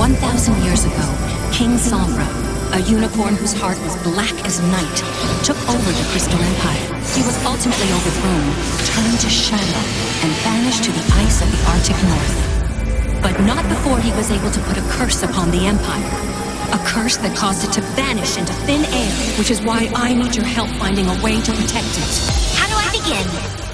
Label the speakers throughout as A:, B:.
A: 1,000 years ago, King Sombra, a unicorn whose heart was black as night, took over the Crystal Empire. He was ultimately overthrown, turned to shadow, and banished to the ice of the Arctic North. But not before he was able to put a curse upon the Empire. A curse that caused it to vanish into thin air, which is why I need your help finding a way to protect it.
B: How do I begin?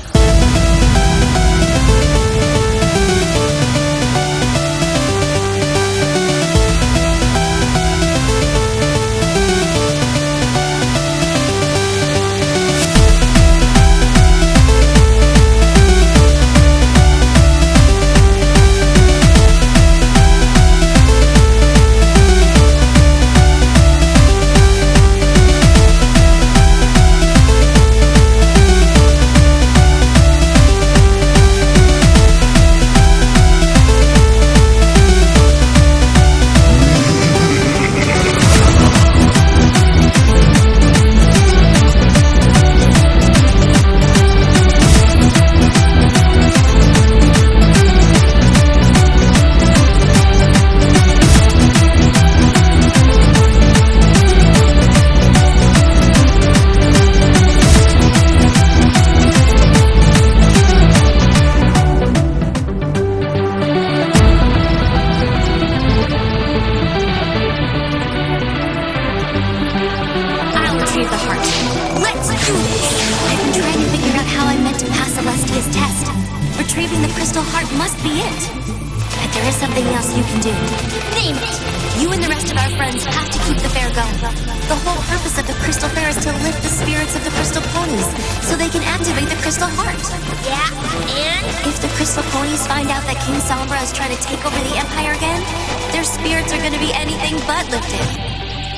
B: Retrieving the crystal heart must be it. But there is something else you can do. Name it! You and the rest of our friends have to keep the fair going. The whole purpose of the Crystal Fair is to lift the spirits of the crystal ponies so they can activate the crystal heart.
C: Yeah, and?
B: If the crystal ponies find out that King Sombra is trying to take over the Empire again, their spirits are going to be anything but lifted.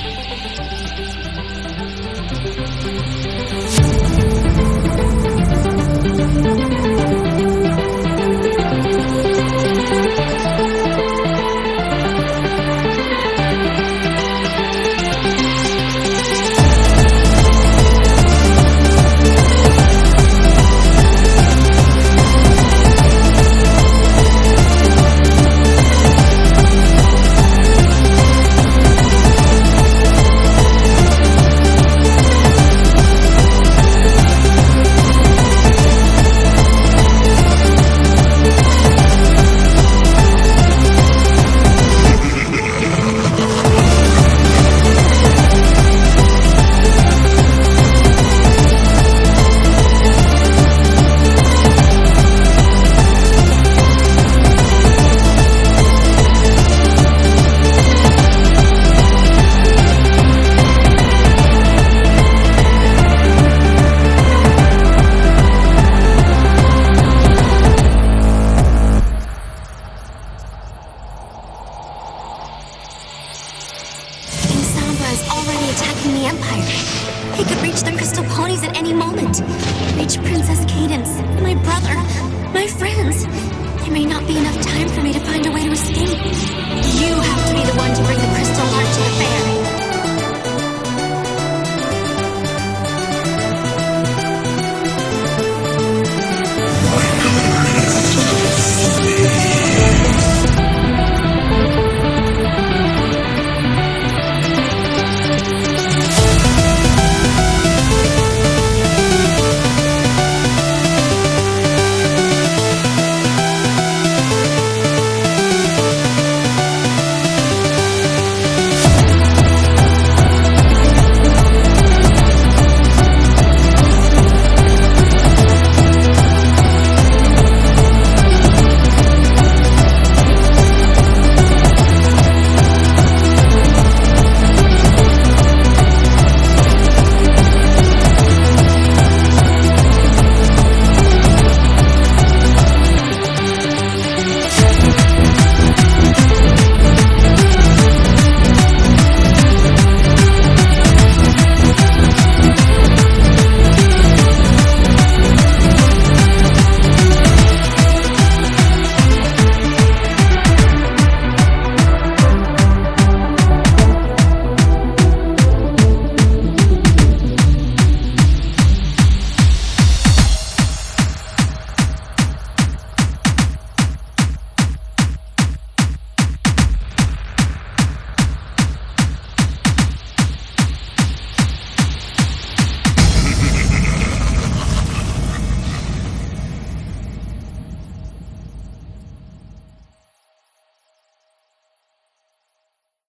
B: The Empire. He could reach the crystal ponies at any moment. Reach Princess Cadance, my